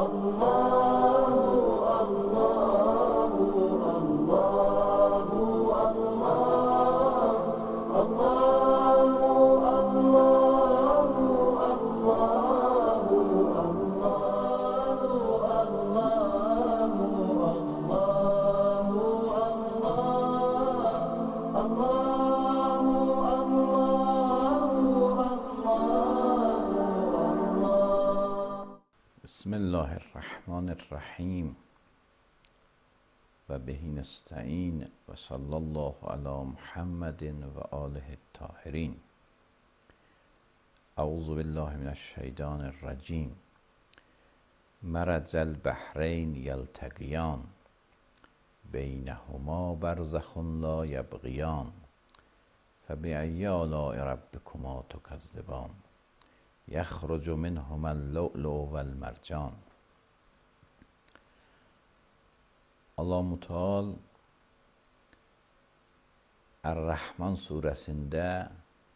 بسم الله الرحمن الرحیم و به نستعین و صلی الله علی محمد و آله الطاهرین. اعوذ بالله من الشیطان الرجیم. مرج البحرین یلتقیان بینهما برزخ لا یبغیان فبأی آلاء ربکما تکذبان یخرج منهما اللؤلؤ والمرجان. Allah Teala Er-Rahman surəsində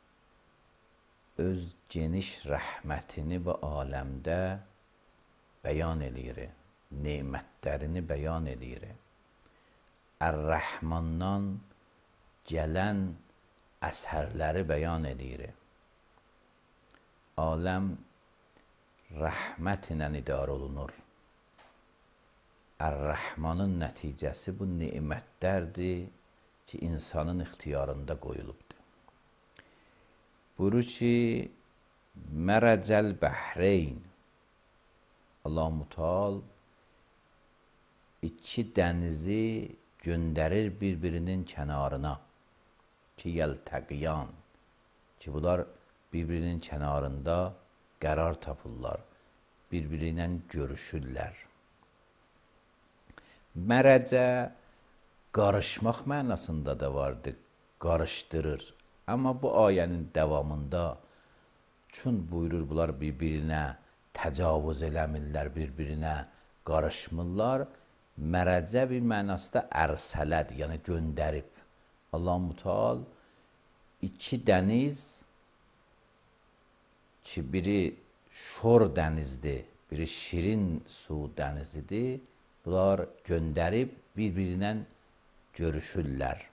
öz geniş rəhmətini bu aləmdə bəyan eləyir, nemətlərini bəyan eləyir. Er-Rahmandan gələn əsərləri bəyan eləyir. Aləm rəhmət ilə idarə olunur. Er-Rahmanın nəticəsi bu nemətlərdir ki, insanın ixtiyarında qoyulubdur. Buyurur ki, Mərəcəl Bəhreyn, Allah-u Teala iki dənizi göndərir bir-birinin kənarına ki, yəltəqiyan, ki, bunlar bir-birinin kənarında qərar tapırlar, bir-biri ilə görüşürlər. Mərəcə qarışmaq mənasında da vardır, qarışdırır. Amma bu ayənin davamında çün buyurur bunlar bir-birinə təcavüz eləmirlər, bir-birinə qarışmırlar. Mərəcə bir mənasında ərsələdir, yəni göndərib. Allah-u Teala iki dəniz ki, biri şor dənizdir, biri şirin su dənizidir. Bunlar göndərib bir-birinə görüşürlər.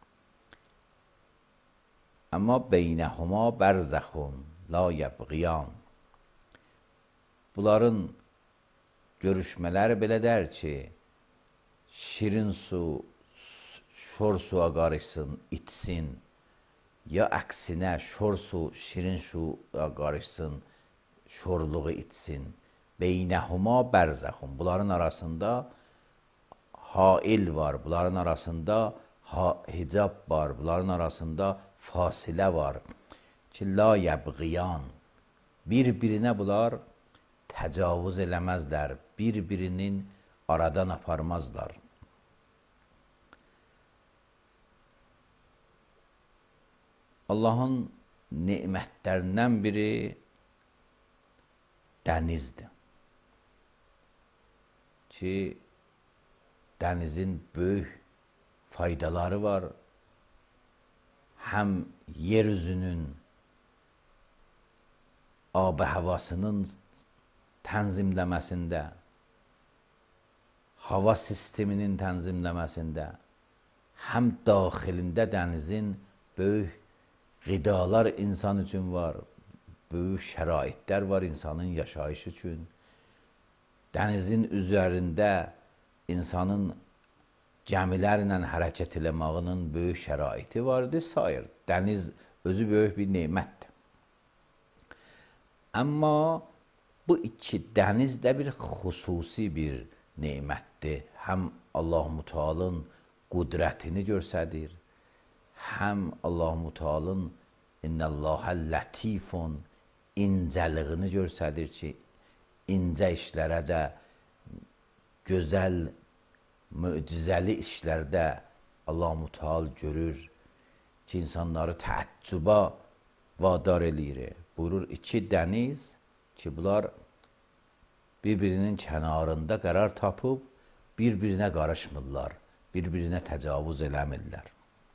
Amma beynəhuma bərzəxun la yəbğiyan. Bunların görüşmələri belədər ki, şirin su şor suya qarışsın, içsin. Ya əksinə şor su şirin suya qarışsın, şorluğu içsin. Beynəhuma bərzəxun. Bunların arasında hail var, bunların arasında hicab var, bunların arasında fasilə var ki, la yəbğiyan. Bir-birinə bunlar təcavüz eləməzlər, bir-birinin aradan aparmazlar. Allahın nemətlərindən biri dənizdir. Ki, dənizin böyük faydaları var. Həm yeryüzünün ab-ı havasının tənzimləməsində, hava sisteminin tənzimləməsində, həm daxilində dənizin böyük qidalar insan üçün var, böyük şəraitlər var insanın yaşayışı üçün. Dənizin üzərində insanın gəmilərlə hərəkət eləmağının böyük şəraiti vardır, sair. Dəniz özü böyük bir nemətdir. Amma bu iki dəniz də bir xüsusi bir nemətdir. Həm Allah-u Teala'nın qudrətini göstərir, həm Allah-u Teala'nın İnnəllâhə lətifun incəliyini göstərir ki, incə işlərə də, gözəl, möcüzəli işlərdə Allah-u Teala görür ki, insanları təəccüba vadar eləyir. Buyurur, iki dəniz ki, bunlar bir-birinin kənarında qərar tapıb, bir-birinə qarışmırlar, bir-birinə təcavüz eləmirlər.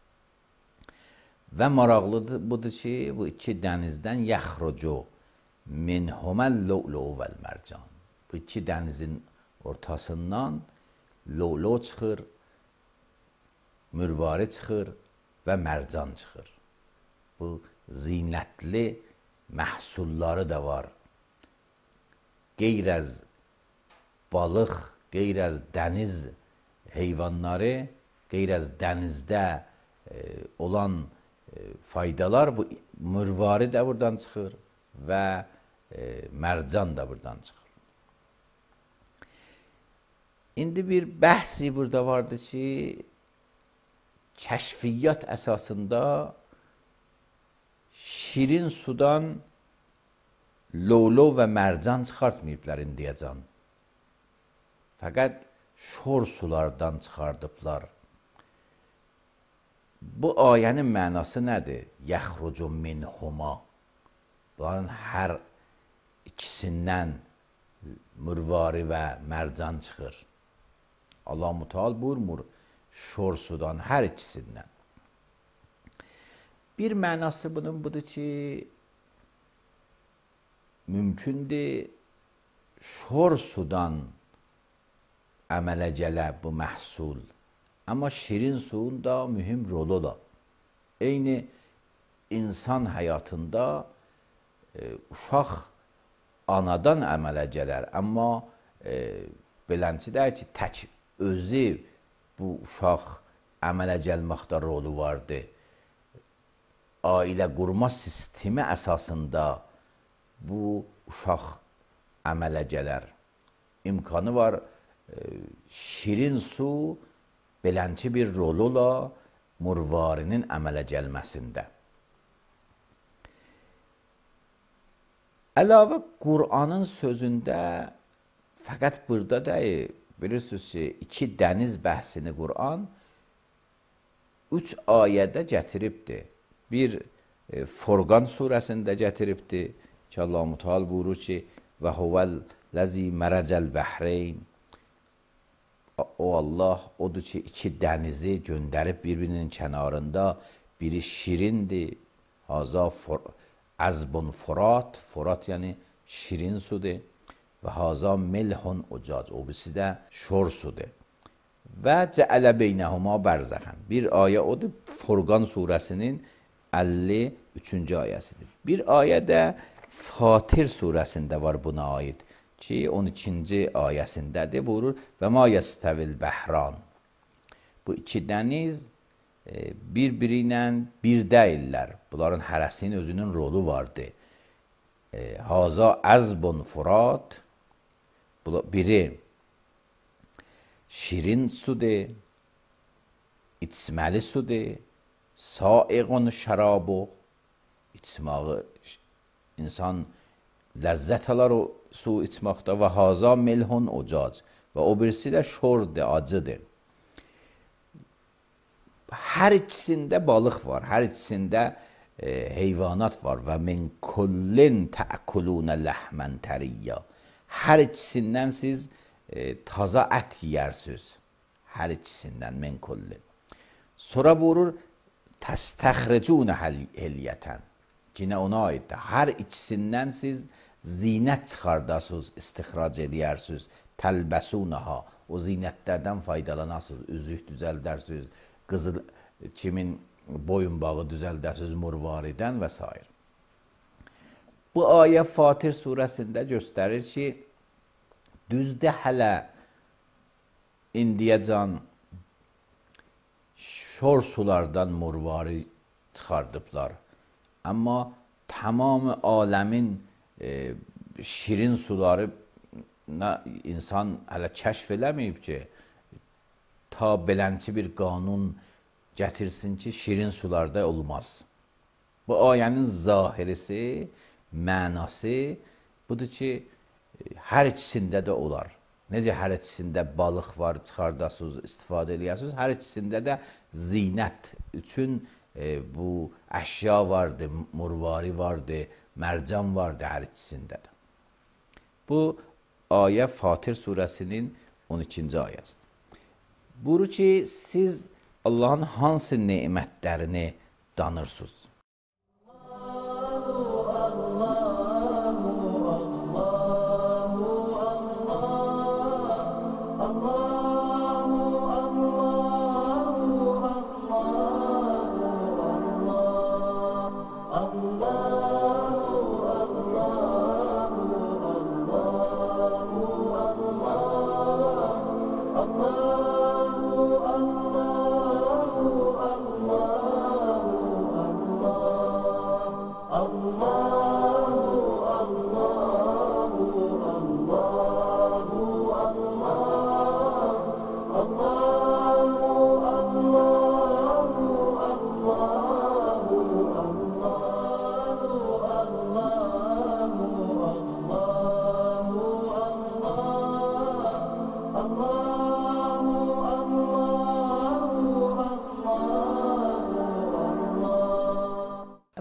Və maraqlıdır budur ki, bu iki dənizdən yəxrucu minhuməl lu'lu'u vəl mərcan. Bu iki dənizin ortasından lo'lo çıxır, mürvari çıxır və mərcan çıxır. Bu zinətli məhsulları da var. Qeyr az balıq, qeyr az dəniz heyvanları, qeyr az dənizdə olan faydalar, bu mürvari də buradan çıxır və mərcan da buradan çıxır. İndi bir bəhsi burada vardı ki, kəşfiyyat əsasında şirin sudan lo'lo və mərcan çıxartmayıblar indiyəcən. Fəqət şor sulardan çıxardıblar. Bu ayənin mənası nədir? Yəxrucu minhuma. Bunların hər ikisindən mürvari və mərcan çıxır. Allah Müteal buyurmur, şor sudan hər ikisindən. Bir mənası bunun budur ki, mümkündür şor sudan əmələ gələ bu məhsul. Amma şirin suyun da mühüm rolu da. Eyni insan həyatında uşaq anadan əmələ gələr. Amma belənçidir ki, tək özü bu uşaq əmələ gəlməkdə rolu vardır. Ailə qurma sistemi əsasında bu uşaq əmələ gələr. İmkanı var, şirin su belənçi bir roluyla mürvarinin əmələ gəlməsində. Əlavə Qur'anın sözündə fəqət burada deyil, bilirsiniz ki, iki dəniz bəhsini Qur'an 3 ayədə gətiribdir. Bir Furqan surəsində gətiribdir ki, Allah Müteal buyurur ki, və huvəl-ləzi mərəcəl bəhreyn. O Allah odur ki, iki dənizi göndərib bir-birinin kənarında, biri şirindir, haza əzbun furat, furat yəni şirin sudur və haza melhun ucac, o birisi də şor sudur. Və cəələ beynəhuma bərzəxən. Bir ayə odur, Furqan surəsinin 53-cü ayəsidir. Bir ayə də Fatir surəsində var buna aid ki, 12-ci ayəsindədir, buyurur və ma yəstəvil bəhran. Bu iki dəniz bir-biri ilə bir deyirlər. Bunların hərəsinin özünün rolu vardır. Haza əzbun furat, biri şirin sudur, içməli sudur, saiqun şərabu, içməyi, insan ləzzət alar o su içməkdə və haza melhun ucac və o birisi də şordur, acıdır. Hər ikisində balıq var, hər ikisində heyvanat var və min kullin təəkulunə ləhmən təriyyə. Hər ikisindən siz taza ət yeyərsiniz. Hər ikisindən min kullin. Sonra buyurur, təstəxricunə hilyətən. Yine ona aiddir. Hər ikisindən siz zinət çıxardasınız, istixrac edərsiniz. Təlbəsunaha. O zinətlərdən faydalanasınız. Üzük düzəldərsiniz. Qızıl kimin boyunbağı düzəldərsiniz mürvaridən və s. Bu ayə Fatir surəsində göstərir ki, düzdə hələ indiyəcən şor sulardan mürvari çıxardıblar. Amma tamamı aləmin şirin suları insan hələ kəşf eləməyib ki, ta belənçi bir qanun gətirsin ki, şirin sularda olmaz. Bu ayənin zahirisi, mənası budur ki, hər ikisində də olar. Necə hər ikisində balıq var, çıxardasınız, istifadə edirsiniz, hər ikisində də zinət üçün bu əşya vardır, mürvari vardır, mərcan vardır hər ikisində də. Bu ayə Fatir surəsinin 12-ci ayəsidir. Buyurur ki, siz Allahın hansı nemətlərini danırsınız?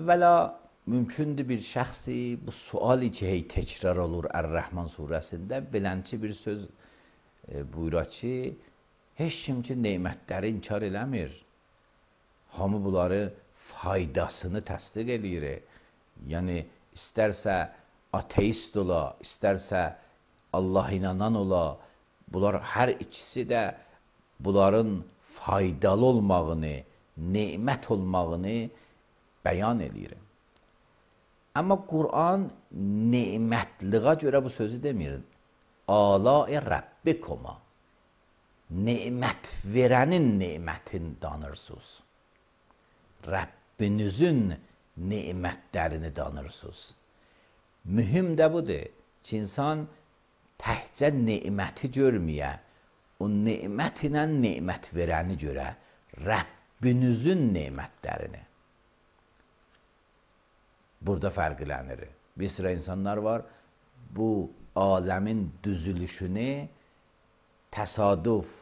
Əvvəla mümkündür bir şəxsi bu sualı ki, hey təkrar olur Ər-Rəhman surəsində belənçi bir söz buyurur ki, heç kim ki nemətləri inkar eləmir. Hamı bunları faydasını təsdiq eləyir. Yəni istərsə ateist ola, istərsə Allah inanan ola, bunlar hər ikisi də bunların faydalı olmağını, nemət olmağını bəyan eləyir. Amma Qur'an nemətliğə görə bu sözü demir. Ala-i Rabbikuma. Nemət verənin nemətini danırsınız. Rəbbinizin nemətlərini danırsınız. Mühüm də budur ki, insan təhcə neməti görməyə, o nemət ilə nemət verəni görə Rəbbinizin nemətlərini. Burada fərqlənir. Bir sıra insanlar var, bu aləmin düzülüşünü təsadüf,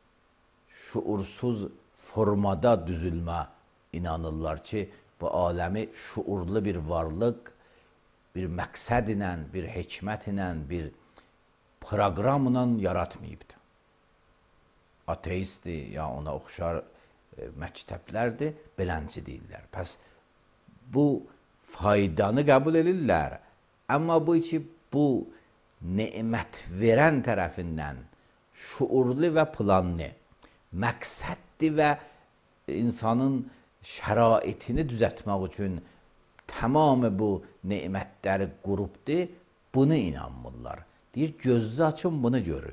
şuursuz formada düzülmə inanırlar ki, bu aləmi şuurlu bir varlıq, bir məqsəd ilə, bir hikmət ilə, bir proqramla yaratmayıbdır. Ateistdir, ya ona oxşar məktəblərdir, belənci deyirlər. Pəs bu faydanı qəbul edirlər. Amma bu ki, bu nemət verən tərəfindən şuurlu və planlı, məqsədli və insanın şəraitini düzəltmək üçün tamamı bu nemətləri qurubdur, bunu inanmırlar. Deyir, gözünüzü açın, bunu görün.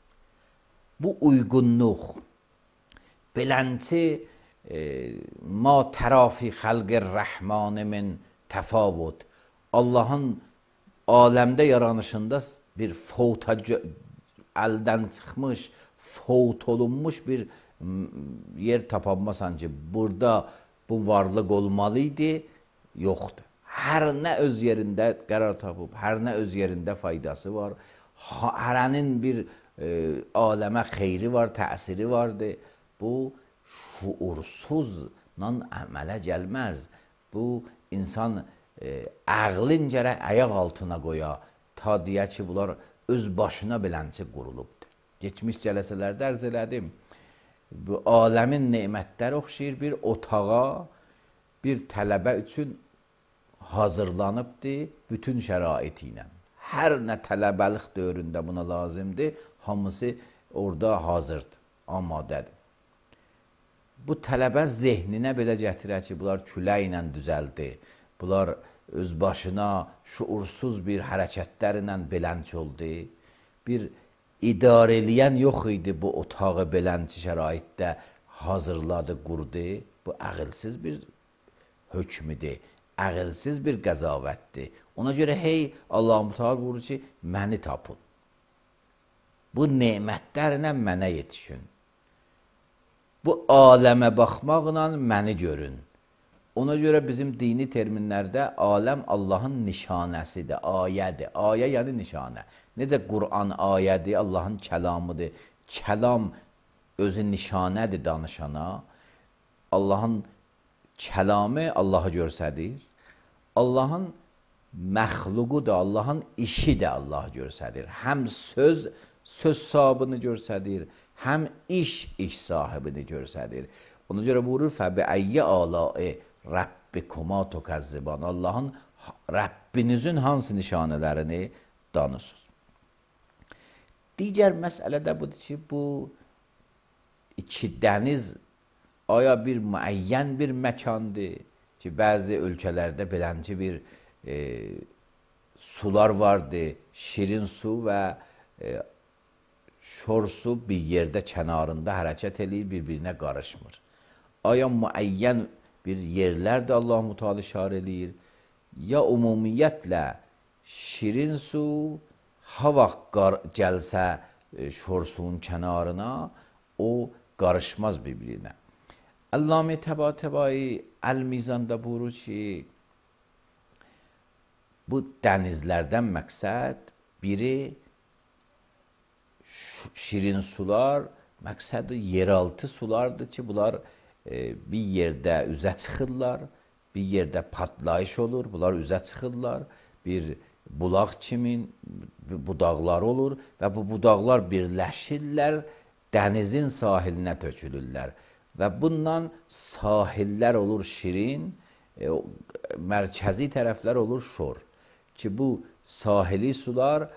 Bu uyğunluq, belənci ma tərafi xəlqir rəhmanı min təfavut, Allahın aləmdə yaranışında bir fovta əldən çıxmış, fovt olunmuş bir yer tapanmasan ki, burada bu varlıq olmalıydı, yoxdur. Hər nə öz yerində qərar tapıb, hər nə öz yerində faydası var, hərənin bir aləmə xeyri var, təsiri vardır. Bu şuursuzla əmələ gəlməz. Bu insan ağlın gərək ayaq altına qoya, ta deyə ki, bunlar öz başına belənci qurulubdur. Geçmiş cələsələrdə ərz elədim. Bu aləmin nemətləri oxşayır bir otağa, bir tələbə üçün hazırlanıbdır bütün şəraiti ilə. Hər nə tələbəlik dövründə buna lazımdır, hamısı orada hazırdır, amadədir. Bu tələbə zehninə belə gətirər ki, bunlar küləklə düzəldi, bunlar öz başına şuursuz bir hərəkətlərlə belənç oldu, bir idarə eləyən yox idi bu otağı belənçi şəraitdə hazırladı, qurdu. Bu ağılsız bir hökmüdür, ağılsız bir qəzavətdir. Ona görə hey Allah-u Teala buyurur ki, məni tapın. Bu nemətlərlə mənə yetişin. Bu aləmə baxmaqla məni görün. Ona görə bizim dini terminlərdə aləm Allahın nişanəsidir, ayədir. Ayə yəni nişanə. Necə Qur'an ayədir, Allahın kəlamıdır. Kəlam özü nişanədir danışana. Allahın kəlamı Allahı görsədir. Allahın məxluqu da, Allahın işi də Allahı görsədir. Həm söz sahibini görsədir, həm iş sahibini görsədir. Ona görə buyurur, fəbiəyyə aləi Rabbikuma tukəzziban. Allahın, Rəbbinizin hansı nişanələrini danırsınız. Digər məsələ də budur ki, bu iki dəniz aya bir müəyyən bir məkandır ki, bəzi ölkələrdə belənci bir sular vardır, şirin su və şor su bir yerdə kənarında hərəkət eləyir, bir-birinə qarışmır. Aya müəyyən bir yerlər də Allah-u Teala işarə eləyir. Ya ümumiyyətlə şirin su ha vaxt gəlsə şor suyun kənarına, o qarışmaz bir-birinə. Allame Təbatəbai Əl-Mizanda buyurur ki, bu dənizlərdən məqsəd biri şirin sular, məqsədi yeraltı sulardır ki, bunlar bir yerdə üzə çıxırlar, bir yerdə patlayış olur, bunlar üzə çıxırlar, bir bulaq kimi budaqlar olur və bu budaqlar birləşirlər, dənizin sahilinə tökülürlər və bundan sahillər olur şirin, mərkəzi tərəflər olur şor ki, bu sahili sular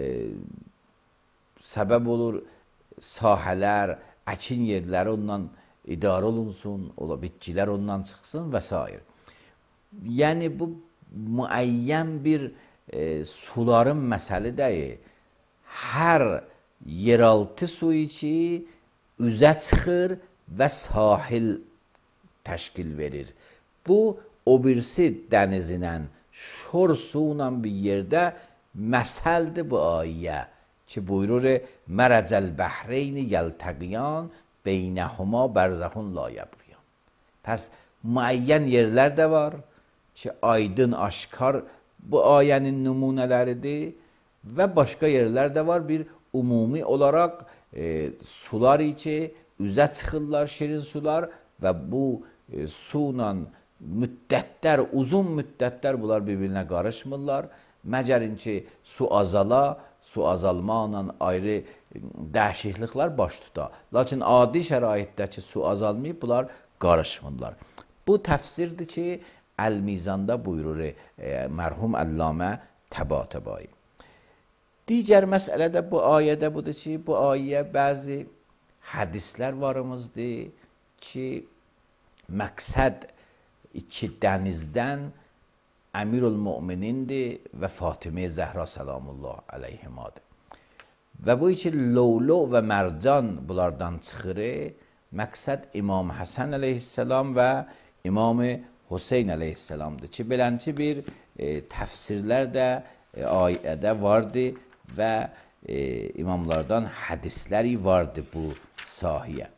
səbəb olur sahələr, əkin yerləri ondan idarə olunsun, bitkilər ondan çıxsın və s. Yəni, bu müəyyən bir suların məsələ deyil. Hər yeraltı suyu ki, üzə çıxır və sahil təşkil verir. Bu, o birisi dənizinən, şor suyla bir yerdə məsəldir bu ayə ki, buyurur, mərəcəl bəhreyni yəltəqiyan beynəhuma bərzəxun la yəbğiyan. Pəs, müəyyən yerlər də var ki, aydın, aşkar bu ayənin nümunələridir və başqa yerlər də var, bir ümumi olaraq sular ki, üzə çıxırlar, şirin sular və bu suyla müddətlər, uzun müddətlər bunlar bir-birinə qarışmırlar. Məgərin ki, su azala, su azalmaqla ayrı dəyişikliklər baş tuta. Lakin adi şəraitdəki su azalmayıb, bunlar qarışmırlar. Bu təfsirdir ki, Əl-Mizanda buyurur mərhum Əllamə Təbatəbai. Digər məsələ də bu ayədə budur ki, bu ayə bəzi hədislər varımızdır ki, məqsəd iki dənizdən Əmirül-Müminindir və Fatimə Zəhra Səlamullah əleyhimadır. Və bu iki lovlo və mərcan bunlardan çıxır, məqsəd İmam Həsən əleyhissalam və İmam Hüseyn əleyhissalamdır ki, belənci bir təfsirlər də ayədə vardır və imamlardan hədisləri vardır bu sahiyə.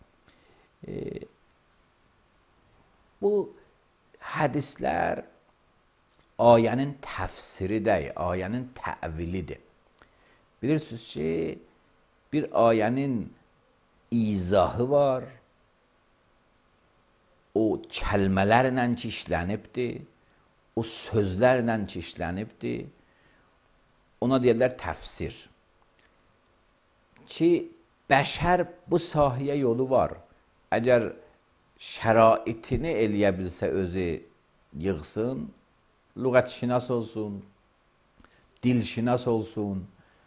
Bu hədislər ayənin təfsiri deyil, ayənin təvilidir. Bilirsiniz ki, bir ayənin izahı var, o kəlmələrlə ki işlənibdir, o sözlərlə ki işlənibdir, ona deyirlər təfsir. Ki, bəşər bu sahiyə yolu var. Əgər şəraitini eləyə bilsə özü yığsın, lüğətşinas olsun, dilşinas olsun,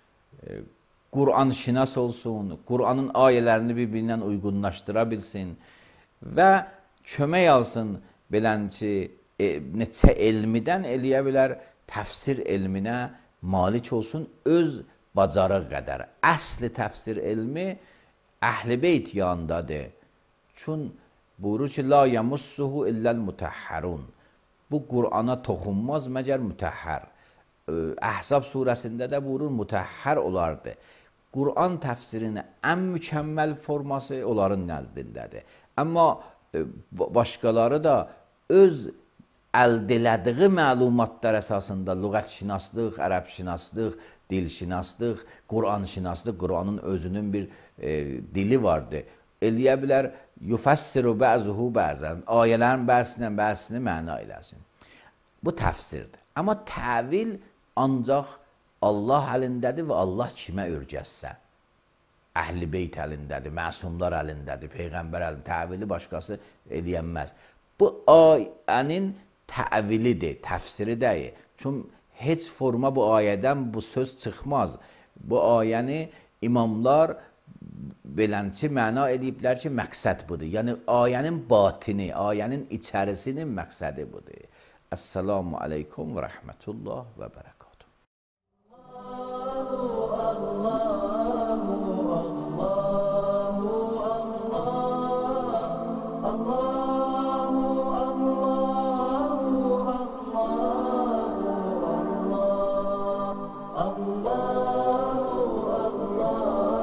Qur'an-şinas olsun, Qur'anın ayələrini bir-birindən uyğunlaşdıra bilsin və kömək alsın belənci neçə elmidən eləyə bilər, təfsir elminə malik olsun öz bacarıq qədər. Əsli təfsir elmi Əhl-i Beyt yanındadır. Çün buyurur ki, la yamussuhu illəl mutəhhərun. Bu Qur'ana toxunmaz məgər mütəhhər. Əhzab surəsində də buyurur, mutəhhər olardı. Qur'an təfsirinin ən mükəmməl forması onların nəzdindədir. Amma başqaları da öz əldə elədiyi məlumatlar əsasında lüğətşinaslıq, ərəbşinaslıq, dilşinaslıq, Qur'anşinaslıq, Qur'anın özünün bir dili vardır. Eləyə bilər, yufassiru bəzuhu bəzən, ayələrin bəzisini məna eləsin. Bu təfsirdir. Amma təvil ancaq Allah əlindədir və Allah kimə örgəzsə. Əhl-i Beyt əlindədir, məsumlar əlindədir, Peyğəmbər əlindədir, təvili başqası eləyənməz. Bu ayənin təvilidir, təfsiri deyil. Çünki heç forma bu ayədən bu söz çıxmaz. Bu ayəni imamlar belənçi məna eləyiblər ki, məqsəd budur. Yəni, ayənin batini, ayənin içərisinin məqsədi budur. Əssalamu aleykum və rəhmətullah və bərəkatuhu.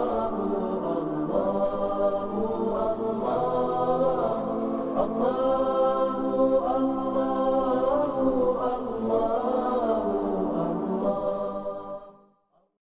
Allah